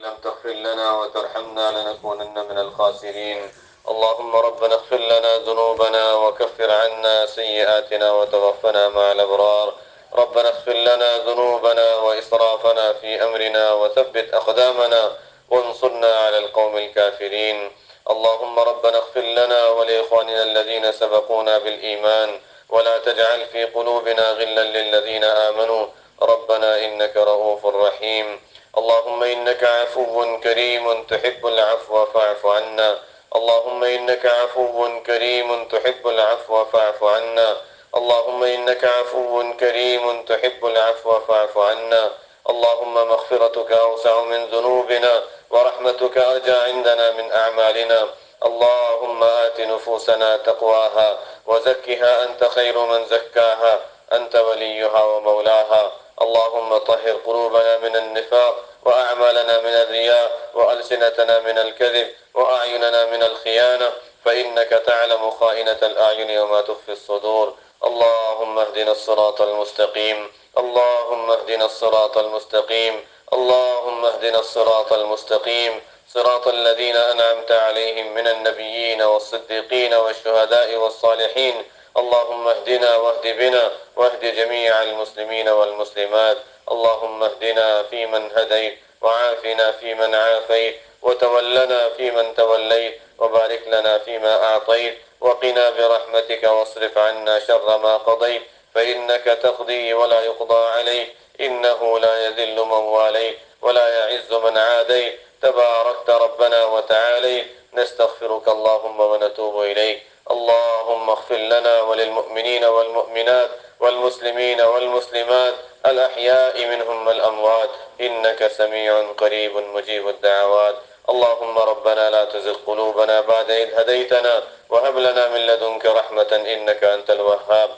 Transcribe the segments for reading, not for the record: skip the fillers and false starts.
لم تغفر لنا وترحمنا لنكونن من الخاسرين. اللهم ربنا اغفر لنا ذنوبنا وكفر عنا سيئاتنا وتوفنا مع الأبرار. ربنا اغفر لنا ذنوبنا وإسرافنا في أمرنا وثبت أقدامنا وانصرنا على القوم الكافرين. اللهم ربنا اغفر لنا ولإخواننا الذين سبقونا بالإيمان ولا تجعل في قلوبنا غلا للذين آمنوا ربنا إنك رؤوف رحيم. اللهم إنك عفو كريم تحب العفو فاعف عنا. اللهم إنك عفو كريم تحب العفو فاعف عنا. اللهم إنك عفو كريم تحب العفو فاعف عنا. اللهم مغفرتك أوسع من ذنوبنا ورحمتك أرجى عندنا من أعمالنا. اللهم آت نفوسنا تقواها وزكها أنت خير من زكاها أنت وليها ومولاها. اللهم طهر قلوبنا من النفاق وأعمالنا من الرياء وألسنتنا من الكذب وأعيننا من الخيانة فإنك تعلم خائنة الأعين وما تخفي الصدور. اللهم اهدنا الصراط المستقيم. اللهم اهدنا الصراط المستقيم. اللهم اهدنا الصراط المستقيم صراط الذين أنعمت عليهم من النبيين والصديقين والشهداء والصالحين. اللهم اهدنا واهد بنا واهد جميع المسلمين والمسلمات. اللهم اهدنا فيمن هديت وعافنا فيمن عافيت وتولنا فيمن توليت وبارك لنا فيما أعطيت وقنا برحمتك واصرف عنا شر ما قضيت فإنك تقضي ولا يقضى عليك إنه لا يذل من واليت ولا يعز من عاديت تباركت ربنا وتعاليت. نستغفرك اللهم ونتوب إليك. اللهم اغفر لنا وللمؤمنين والمؤمنات والمسلمين والمسلمات الأحياء منهم والأموات إنك سميع قريب مجيب الدعوات. اللهم ربنا لا تزغ قلوبنا بعد إذ هديتنا وهب لنا من لدنك رحمة إنك أنت الوهاب.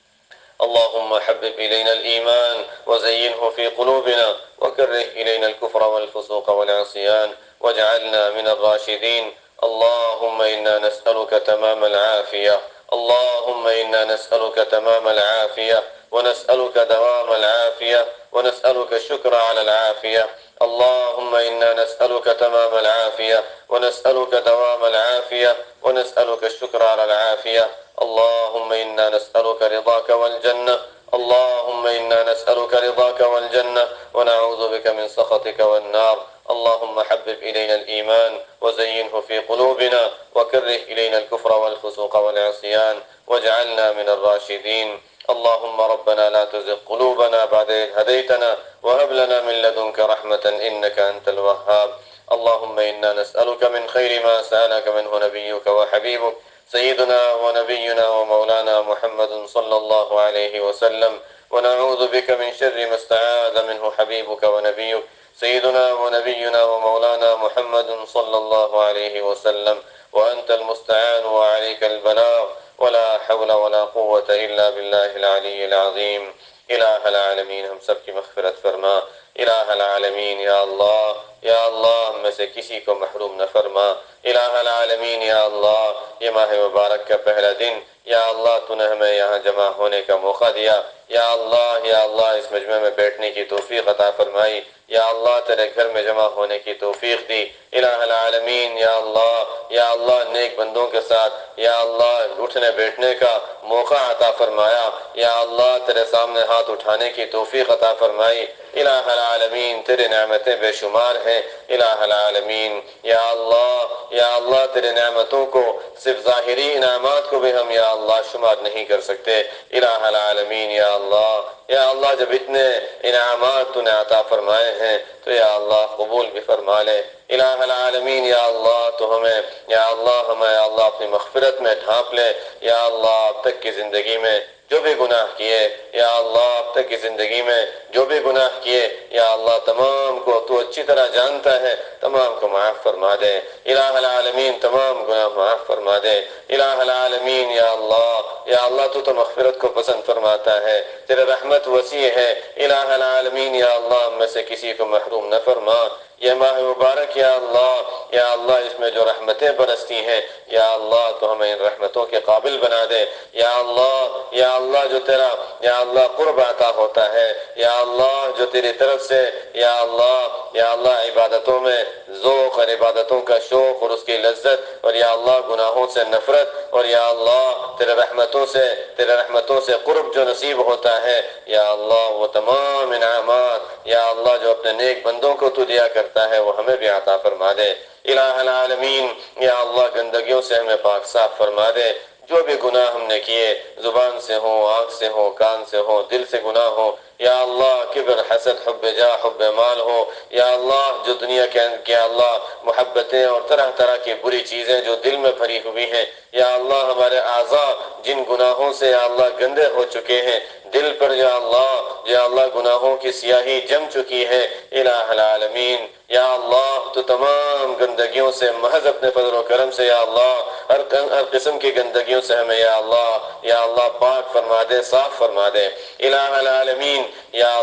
اللهم حبب إلينا الإيمان وزينه في قلوبنا وكره إلينا الكفر والفسوق والعصيان واجعلنا من الراشدين. اللهم إنا نسألك تمام العافية. اللهم إنا نسألك تمام العافية ونسألك دوام العافية ونسألك الشكر على العافية. اللهم إنا نسألك تمام العافية ونسألك دوام العافية ونسألك الشكر على العافية. اللهم إنا نسألك رضاك والجنة. اللهم إنا نسألك رضاك والجنة ونعوذ بك من سخطك والنار. اللهم حبب إلينا الإيمان وزينه في قلوبنا وكره إلينا الكفر والفسوق والعصيان واجعلنا من الراشدين. اللهم ربنا لا تزغ قلوبنا بعد إذ هديتنا وهب لنا من لدنك رحمة إنك أنت الوهاب. اللهم إنا نسألك من خير ما سألك منه نبيك وحبيبك سيدنا ونبينا ومولانا محمد صلى الله عليه وسلم ونعوذ بك من شر ما استعاذ منه حبيبك ونبيك سيدنا ونبينا ومولانا محمد صلى الله عليه وسلم وأنت المستعان وعليك البلاغ ولا حول ولا قوة إلا بالله العلي العظيم. إله العالمین ہم سب کی مغفرت فرما. الہ العالمین یا اللہ ہم میں سے کسی کو محروم نہ فرما. الہ العالمین یا اللہ یہ ماہ مبارک کا پہلا دن یا اللہ تو نے ہمیں یہاں جمع ہونے کا موقع دیا. یا اللہ اس مجمع میں بیٹھنے کی توفیق عطا فرمائی. یا اللہ تیرے گھر میں جمع ہونے کی توفیق دی. الہ العالمین یا اللہ نیک بندوں کے ساتھ یا اللہ اٹھنے بیٹھنے کا موقع عطا فرمایا. یا اللہ تیرے سامنے ہاتھ اٹھانے کی توفیق عطا فرمائی. الہ العالمین تیرے نعمتیں بے شمار ہیں. الہ العالمین یا اللہ تیرے نعمتوں کو صرف ظاہری انعامات کو بھی ہم یا اللہ شمار نہیں کر سکتے. الہ العالمین یا اللہ جب اتنے انعامات تو نے عطا فرمائے ہیں تو یا اللہ قبول بھی فرما لے. الہ العالمین یا اللہ تو ہمیں یا اللہ اپنی مغفرت میں ڈھانپ لے. یا اللہ اب تک کی زندگی میں جو بھی گناہ کیے یا اللہ اب تک کی زندگی میں جو بھی گناہ کیے یا اللہ تمام کو تو اچھی طرح جانتا ہے, تمام کو معاف فرما دے. الہ العالمین تمام گناہ معاف فرما دے. الہ العالمین یا اللہ تو مغفرت کو پسند فرماتا ہے, تیرے رحمت وسیع ہے. الہ العالمین یا اللہ ہم میں سے کسی کو محروم نہ فرما. یہ ماہ مبارک یا اللہ اس میں جو رحمتیں برستی ہیں یا اللہ تو ہمیں ان رحمتوں کے قابل بنا دے یا اللہ جو تیرا یا اللہ قرب عطا ہوتا ہے یا اللہ جو تیری طرف سے یا اللہ عبادتوں میں ذوق اور عبادتوں کا شوق اور اس کی لذت اور یا اللہ گناہوں سے نفرت اور یا اللہ تیرے رحمتوں سے قرب جو نصیب ہوتا ہے یا اللہ وہ تمام انعامات یا اللہ جو اپنے نیک بندوں کو تو دیا کرتا ہے وہ ہمیں بھی عطا فرما دے الہ العالمین یا اللہ گندگیوں سے ہمیں پاک صاف فرما دے جو بھی گناہ ہم نے کیے زبان سے ہو آنکھ سے ہو کان سے ہو دل سے گناہ ہو یا اللہ کبر حسد حب جاہ حب مال ہو یا اللہ جو دنیا کے اللہ محبتیں اور طرح طرح کی بری چیزیں جو دل میں بھری ہوئی ہیں یا اللہ ہمارے اعضاء جن گناہوں سے یا اللہ گندے ہو چکے ہیں دل پر یا اللہ گناہوں کی سیاہی جم چکی ہے الہ العالمین یا اللہ تو تمام گندگیوں سے محض اپنے فضل و کرم سے یا اللہ ہر قسم کی گندگیوں سے ہمیں یا اللہ پاک فرما دے صاف فرما دے الہ العالمین یا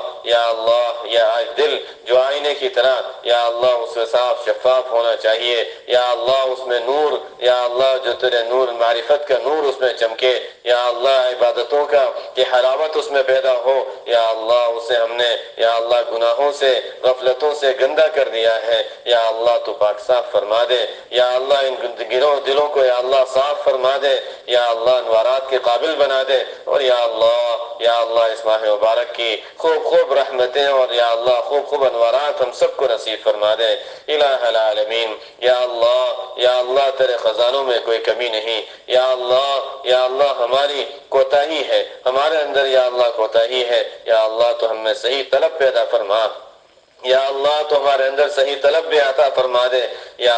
اللہ دل جو آئینے کی طرح یا اللہ اس سے صاف شفاف ہونا چاہیے یا اللہ اس میں نور یا اللہ جو تیرے نور معرفت کا نور اس میں چمکے یا اللہ عبادتوں کا کہ حلاوت اس میں پیدا ہو یا اللہ اسے ہم نے یا اللہ گناہوں سے غفلتوں سے گندا کر دیا ہے یا اللہ تو پاک صاف فرما دے یا اللہ ان دلوں کو یا اللہ صاف فرما دے یا اللہ انوارات کے قابل بنا دے اور یا اللہ اس ماہ مبارک کی خوب رحمتیں اور یا اللہ خوب انوارات ہم سب کو نصیب فرما دے الہ العالمین یا اللہ تیرے خزانوں میں کوئی کمی نہیں یا اللہ ہماری کوتاہی ہے ہمارے اندر یا اللہ کوتاہی ہے یا اللہ تو ہم میں صحیح طلب پیدا فرما یا اللہ تو ہمارے اندر صحیح طلب بھی عطا فرما دے یا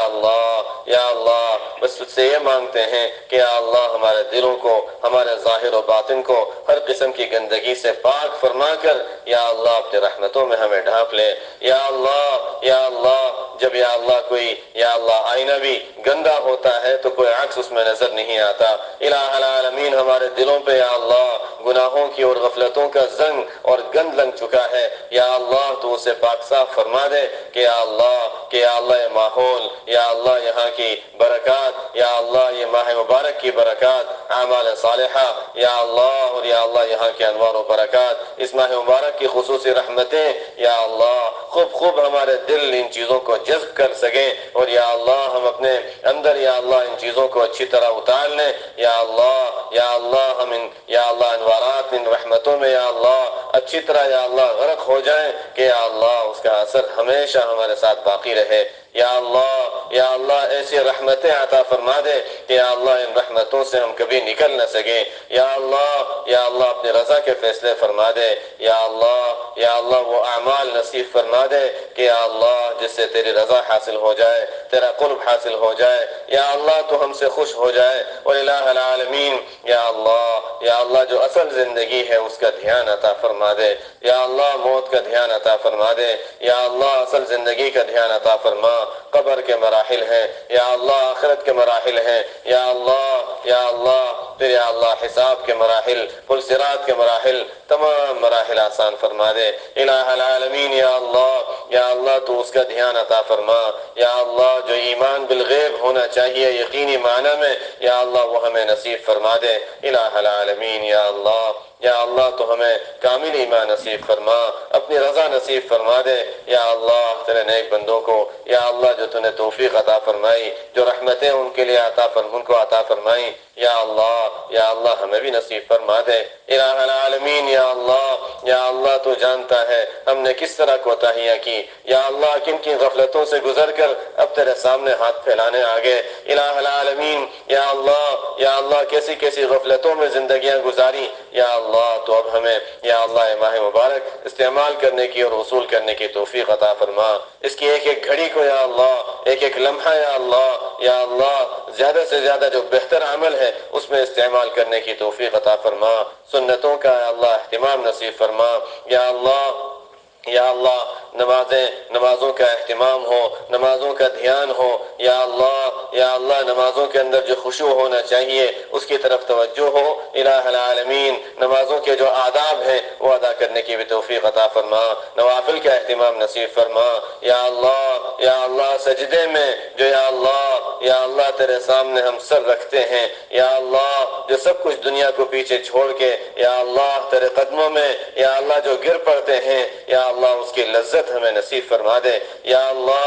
اللہ بس تجھ سے یہ مانگتے ہیں کہ یا اللہ ہمارے دلوں کو ہمارے ظاہر و باطن کو ہر قسم کی گندگی سے پاک فرما کر یا اللہ اپنے رحمتوں میں ہمیں ڈھانپ لے یا اللہ جب یا اللہ کوئی یا اللہ آئینہ بھی گندا ہوتا ہے تو کوئی عکس اس میں نظر نہیں آتا الہ العالمین ہمارے دلوں پہ یا اللہ گناہوں کی اور غفلتوں کا زنگ اور گند لگ چکا ہے یا اللہ تو اسے پاک صاف فرما دے کہ یا اللہ یہ ماحول یا اللہ یہاں کی برکات یا اللہ یہ ماہ مبارک کی برکات اعمال صالحہ یا اللہ اور یا اللہ یہاں کے انوار و برکات اس ماہ مبارک کی خصوصی رحمتیں یا اللہ خوب ہمارے دل ان چیزوں کو جذب کر سکیں اور یا اللہ ہم اپنے اندر یا اللہ ان چیزوں کو اچھی طرح اتار لیں یا اللہ ہم یا اللہ انوارات ان رحمتوں میں یا اللہ اچھی طرح یا اللہ غرق ہو جائیں کہ یا اللہ اس کا اثر ہمیشہ ہمارے ساتھ باقی رہے یا اللہ ایسی رحمتیں عطا فرما دے کہ یا اللہ ان رحمتوں سے ہم کبھی نکل نہ سکیں یا اللہ اپنی رضا کے فیصلے فرما دے یا اللہ وہ اعمال نصیب فرما دے کہ یا اللہ جس سے تیری رضا حاصل ہو جائے تیرا قرب حاصل ہو جائے یا اللہ تو ہم سے خوش ہو جائے اور الہ العالمین یا اللہ جو اصل زندگی ہے اس کا دھیان عطا فرما دے یا اللہ موت کا دھیان عطا فرما دے یا اللہ اصل زندگی کا دھیان عطا فرما قبر کے مراحل ہیں یا اللہ آخرت کے مراحل ہیں یا اللہ پھر یا اللہ حساب کے مراحل پل صراط کے مراحل تمام مراحل آسان فرما دے الہ العالمین یا اللہ تو اس کا دھیان عطا فرما یا اللہ جو ایمان بالغیب ہونا چاہیے یقینی معنی میں یا اللہ وہ ہمیں نصیب فرما دے الہ العالمین یا اللہ تو ہمیں کامل ایمان نصیب فرما اپنی رضا نصیب فرما دے یا اللہ تیرے نیک بندوں کو یا اللہ جو تو نے توفیق عطا فرمائی جو رحمتیں ان کے لیے ان کو عطا فرمائی یا اللہ ہمیں بھی نصیب فرما دے الہ العالمین یا اللہ تو جانتا ہے ہم نے کس طرح کوتاہیاں کی یا اللہ کن غفلتوں سے گزر کر اب تیرے سامنے ہاتھ پھیلانے آگے الہ العالمین یا اللہ کیسی غفلتوں میں زندگیاں گزاری یا اللہ تو اب ہمیں یا اللہ ماہ مبارک استعمال کرنے کی اور وصول کرنے کی توفیق عطا فرما اس کی ایک گھڑی کو یا اللہ ایک لمحہ یا اللہ زیادہ سے زیادہ جو بہتر عمل ہے اس میں استعمال کرنے کی توفیق عطا فرما سنتوں کا یا اللہ اہتمام نصیب فرما یا اللہ یا اللہ نمازوں کا اہتمام ہو، نمازوں کا دھیان ہو، یا اللہ نمازوں کے اندر جو خشوع ہونا چاہیے اس کی طرف توجہ ہو۔ الہ العالمین نمازوں کے جو آداب ہیں وہ ادا کرنے کی بھی توفیق عطا فرما، نوافل کا اہتمام نصیب فرما۔ یا اللہ سجدے میں جو یا اللہ تیرے سامنے ہم سر رکھتے ہیں، یا اللہ جو سب کچھ دنیا کو پیچھے چھوڑ کے یا اللہ تیرے قدموں میں یا اللہ جو گر پڑتے ہیں، یا اللہ اس کی لذت ہمیں نصیب فرما دے، یا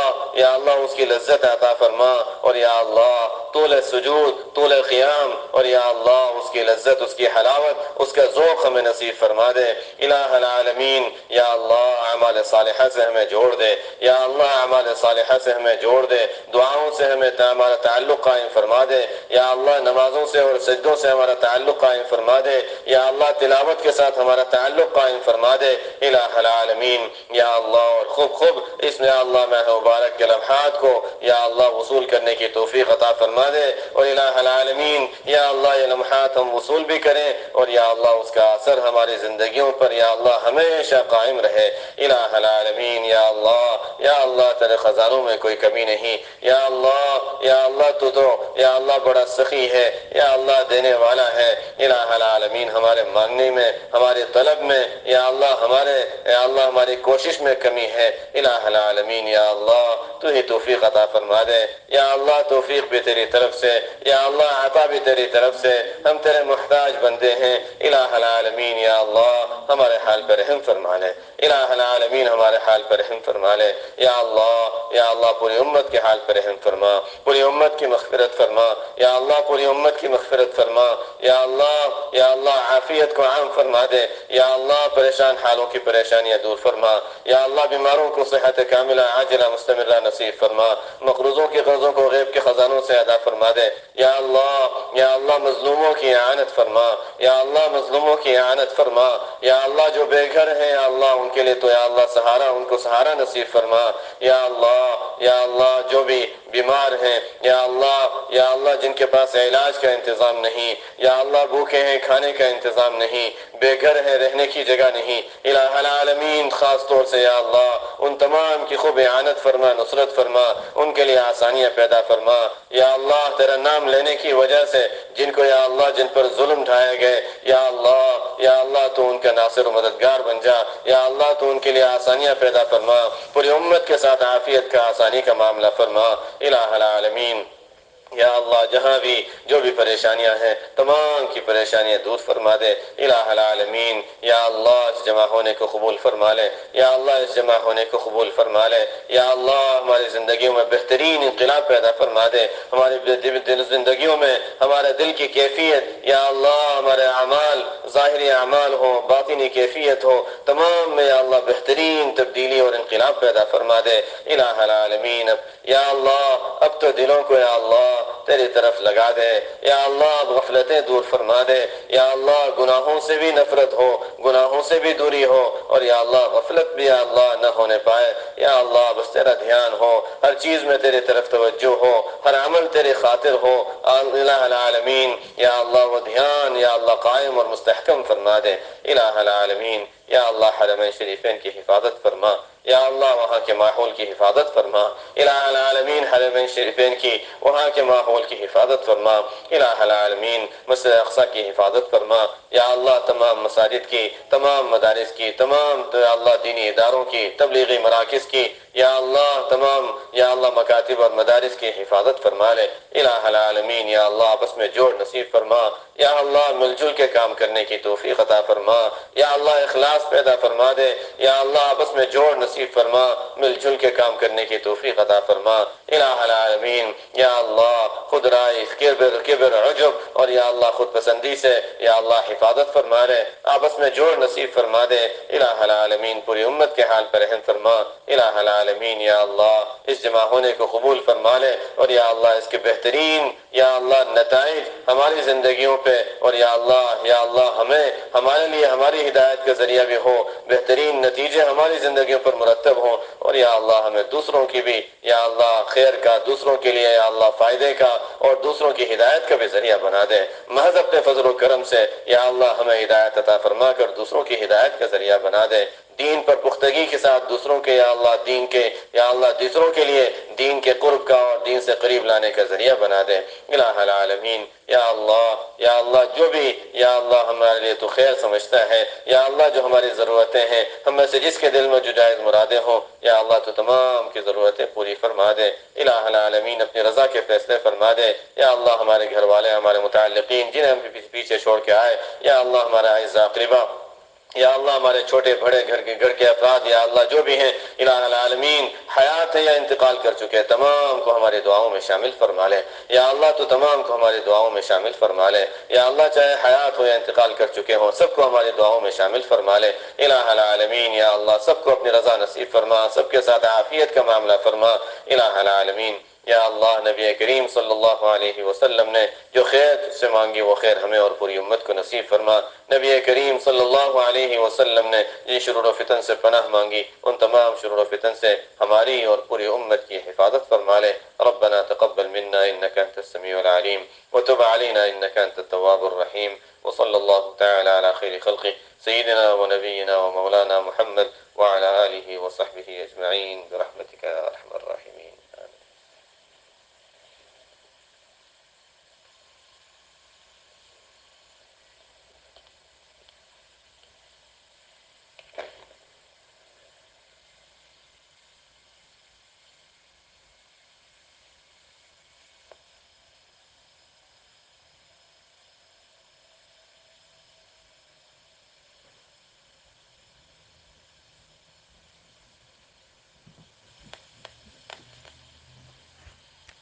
اللہ اس کی لذت عطا فرما، اور یا اللہ طول سجود، طول قیام، اور یا اللہ اس کی لذت، اس کی حلاوت، اس کا ذوق ہمیں نصیب فرما دے۔ الہ العالمین یا اللہ اعمال صالحہ سے ہمیں جوڑ دے، یا اللہ اعمال صالحہ سے ہمیں جوڑ دے، دعاؤں سے ہمیں ہمارا تعلق قائم فرما دے، یا اللہ نمازوں سے اور سجدوں سے ہمارا تعلق قائم فرما دے، یا اللہ تلاوت کے ساتھ ہمارا تعلق قائم فرما دے۔ الہ العالمین یا اللہ اور خوب اس میں اللہ ماہ مبارک کے لمحات کو یا اللہ وصول کرنے کی توفیق عطا فرما دے، اور الہ العالمین یا اللہ یہ لمحات ہم وصول بھی کریں، اور یا اللہ اس کا اثر ہماری زندگیوں پر یا اللہ ہمیشہ قائم رہے۔ الہ العالمین یا اللہ تیرے خزانوں میں کوئی کمی نہیں، یا اللہ تو یا اللہ بڑا سخی ہے، یا اللہ دینے والا ہے۔ الہ العالمین ہمارے مانگنے میں، ہمارے طلب میں یا اللہ ہماری کوشش میں کمی ہے، الہ العالمین یا اللہ تو ہی توفیق عطا فرما دے، یا اللہ توفیق بھی تیری طرف سے، یا اللہ عطا بھی تیری طرف سے، ہم تیرے محتاج بندے ہیں۔ الہ العالمین یا اللہ ہمارے حال پر رحم فرما لے، الہ العالمین ہمارے حال پر رحم فرما لے، یا اللہ پوری امت کے حال پر رحم فرما، پوری امت کی مغفرت فرما، یا اللہ پوری امت کی مغفرت فرما، یا اللہ عافیت کو عام فرما دے، یا اللہ پریشان حالوں کی پریشانیاں دور فرما، یا اللہ بیماروں کو صحت کاملہ عاجلہ مستمرہ نصیب فرما، مقروضوں کے قرضوں کو غیب کے خزانوں سے ادا فرما دے، یا اللہ مظلوموں کی اعانت فرما، یا اللہ مظلوموں کی اعانت فرما، یا اللہ جو بے گھر ہیں یا اللہ ان کے لیے تو یا اللہ ان کو سہارا نصیب فرما، یا اللہ جو بھی بیمار ہیں یا اللہ جن کے پاس علاج کا انتظام نہیں، یا اللہ بھوکے ہیں کھانے کا انتظام نہیں، بے گھر ہیں رہنے کی جگہ نہیں، الہ العالمین خاص طور سے یا اللہ ان تمام کی خوب اعانت فرما، نصرت فرما، ان کے لیے آسانیاں پیدا فرما، یا اللہ تیرا نام لینے کی وجہ سے جن کو یا اللہ جن پر ظلم ڈھائے گئے یا اللہ تو ان کا ناصر و مددگار بن جا، یا اللہ تو ان کے لیے آسانیاں پیدا فرما، پوری امت کے ساتھ عافیت کا آسانی کا معاملہ فرما، الہ العالمین یا اللہ جہاں بھی جو بھی پریشانیاں ہیں تمام کی پریشانیاں دور فرما دے، الہ العالمین یا اللہ اس جمع ہونے کو قبول فرما لے، یا اللہ اس جمع ہونے کو قبول فرما لے، یا اللہ ہماری زندگیوں میں بہترین انقلاب پیدا فرما دے، ہماری زندگیوں میں ہمارے دل کی کیفیت یا اللہ ہمارے اعمال ظاہری اعمال ہو، باطنی کیفیت ہو، تمام میں یا اللہ بہترین تبدیلی اور انقلاب پیدا فرما دے، الہ العالمین یا اللہ اب تو دلوں کو یا اللہ تیری طرف لگا دے، یا اللہ غفلتیں دور فرما دے، یا اللہ گناہوں سے بھی نفرت ہو، گناہوں سے بھی دوری ہو، اور یا اللہ غفلت بھی یا اللہ نہ ہونے پائے، یا اللہ بس تیرا دھیان ہو، ہر چیز میں تیری طرف توجہ ہو، ہر عمل تیری خاطر ہو، الہ العالمین یا اللہ وہ دھیان یا اللہ قائم اور مستحکم فرما دے، الہ العالمین یا اللہ حرمین شریفین کی حفاظت فرما، یا اللہ وہاں کے ماحول کی حفاظت فرما، الہ العالمین حرمین شریفین کی وہاں کے ماحول کی حفاظت فرما، الہ العالمین مسجد اقصی کی حفاظت فرما، یا اللہ تمام مساجد کی، تمام مدارس کی، تمام اللہ دینی اداروں کی، تبلیغی مراکز کی، یا اللہ تمام یا اللہ مکاتب اور مدارس کی حفاظت فرما لے، الہ العالمین یا اللہ آپس میں جوڑ نصیب فرما، یا اللہ مل جل کے کام کرنے کی توفیق عطا فرما، یا اللہ اخلاص پیدا فرما دے، یا اللہ آپس میں جوڑ نصیب فرما، مل جل کے کام کرنے کی توفیق عطا فرما، الہ العالمین یا اللہ خود رائے کبر عجب اور یا اللہ خود پسندی سے یا اللہ حفاظت فرما لے، آپس میں جوڑ نصیب فرما دے، الہ العالمین پوری امت کے حال پر رحم فرما، الہ العالمین یا اللہ اس جمع ہونے کو قبول فرما لے، اور یا اللہ اس کے بہترین یا اللہ نتائج ہماری زندگیوں پہ اور یا اللہ ہمیں ہمارے لیے ہماری ہدایت کا ذریعہ بھی ہو، بہترین نتیجے ہماری زندگیوں پر مرتب ہوں، اور یا اللہ ہمیں دوسروں کی بھی یا اللہ خیر کا، دوسروں کے لیے یا اللہ فائدے کا اور دوسروں کی ہدایت کا بھی ذریعہ بنا دے، محض اپنے فضل و کرم سے یا اللہ ہمیں ہدایت عطا فرما کر دوسروں کی ہدایت کا ذریعہ بنا دے، دین پر پختگی کے ساتھ دوسروں کے یا اللہ دین کے یا اللہ دوسروں کے لیے دین کے قرب کا اور دین سے قریب لانے کا ذریعہ بنا دے الہ العالمین یا اللہ جو بھی یا اللہ ہمارے لیے تو خیر سمجھتا ہے یا اللہ جو ہماری ضرورتیں ہیں ہم میں سے جس کے دل میں جو جائز مرادیں ہوں یا اللہ تو تمام کی ضرورتیں پوری فرما دے الہ العالمین اپنی رضا کے فیصلے فرما دے یا اللہ ہمارے گھر والے ہمارے متعلقین جنہیں ہم پیچھے چھوڑ کے آئے یا اللہ ہمارے اعزاء اقربا یا اللہ ہمارے چھوٹے بڑے گھر کے افراد یا اللہ جو بھی ہیں الہ العالمین حیات ہے یا انتقال کر چکے ہیں تمام کو ہماری دعاؤں میں شامل فرما لے یا اللہ تو تمام کو ہماری دعاؤں میں شامل فرما لے یا اللہ چاہے حیات ہو یا انتقال کر چکے ہوں سب کو ہماری دعاؤں میں شامل فرما لے الہ العالمین یا اللہ سب کو اپنی رضا نصیب فرما سب کے ساتھ عافیت کا معاملہ فرما الہ العالمین یا اللہ نبی کریم صلی اللہ علیہ وسلم نے جو خیر تجھ سے مانگی وہ خیر ہمیں اور پوری امت کو نصیب فرما نبی کریم صلی اللہ علیہ وسلم نے جن شرور و فتن سے پناہ مانگی ان تمام شرور و فتن سے ہماری اور پوری امت کی حفاظت فرما لے ربنا تقبل منا انك انت السميع العليم وتب علينا انك انت التواب الرحيم وصلى الله تعالى على خير خلقه سيدنا ونبينا ومولانا محمد وعلى آله وصحبه أجمعين برحمتك يا أرحم الراحمين